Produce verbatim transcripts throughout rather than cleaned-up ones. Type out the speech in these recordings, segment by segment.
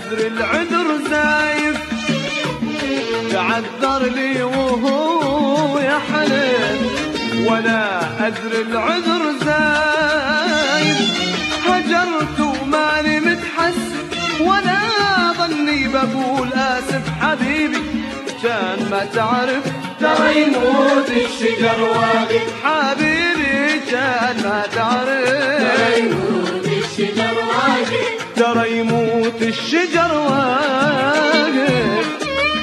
أدري العذر زايف، تعذر لي وهو يحلف، وأنا أدري العذر زايف، هجرت وماني متحسف، وأنا ظني بقول آسف حبيبي كان ما تعرف ترى يموت الشجر واقف، حبيبي كان ما تعرف ترى يموت الشجر واقف، ترى يموت الشجر واقف.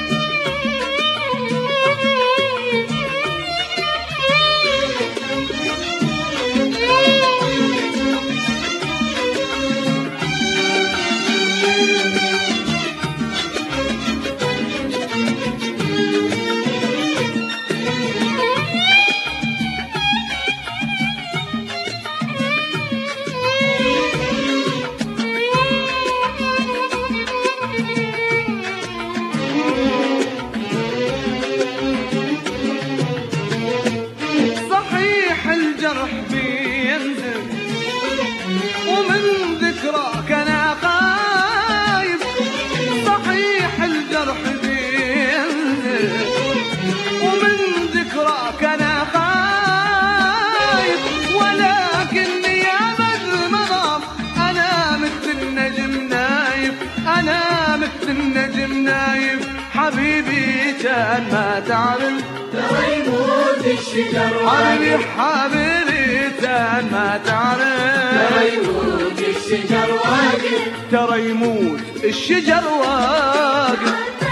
الجرح بينزل ومن ذكراك انا خايف، صحيح الجرح بينزل ومن ذكراك انا خايف، ولكني ابد مضاف انا مثل النجم نايف، انا مثل النجم نايف، حبيبي كان ما تعرف ترى يموت الشجر حبيبي حبيبي كان ما تعرف ترى يموت الشجر واقف، ترى يموت الشجر واقف،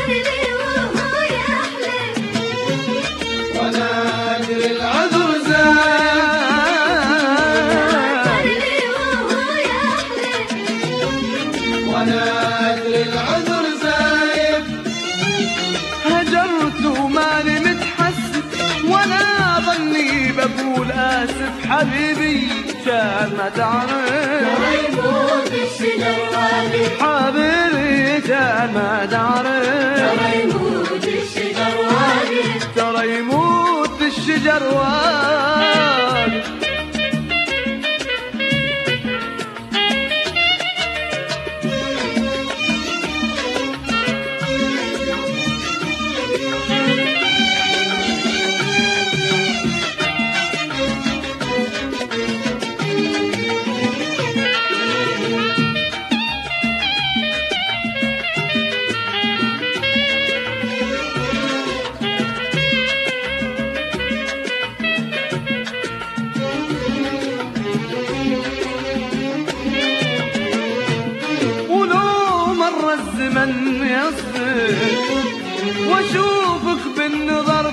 وانا ادري العذر وانا ادري العذر زايف، هجرت وماني متحسف، وانا ظني بقول اسف حبيبي كان ما تعرف ترى يموت الشجر واقف، حبيبي كان ما تعرف ترى يموت الشجر واقف، ترى يموت الشجر واقف. الزمن يصفر واشوفك بالنظر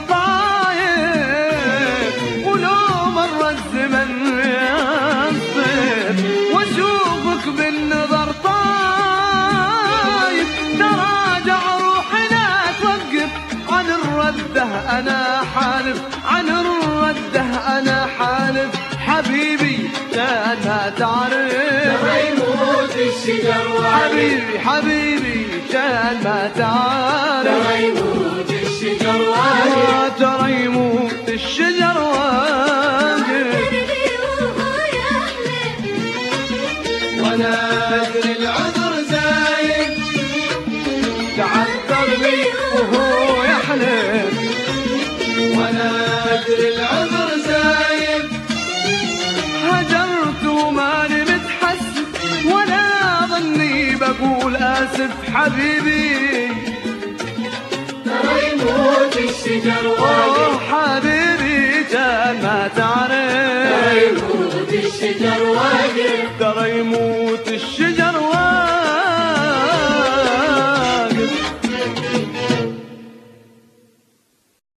طاير، ولو مر الزمن يصفر واشوفك بالنظر طاير، تراجع روحي لا توقف عن الرده انا حالف، عن الرده انا حالف، حبيبي كان ما تعرف ترى يموت الشجر واقف، حبيبي حبيبي كان ما تعرف ترى يموت الشجر واقف، ترى يموت الشجر واقف، وانا ادري العذر زايد، تعذر لي وهو يحلف، وانا ادري العذر زايد، هجرت وماني متحسف، ولا ظني بقول اسف حبيبي ترى يموت الشجر اوه واقف، حبيبي كان ما تعرف ترى يموت الشجر واقف.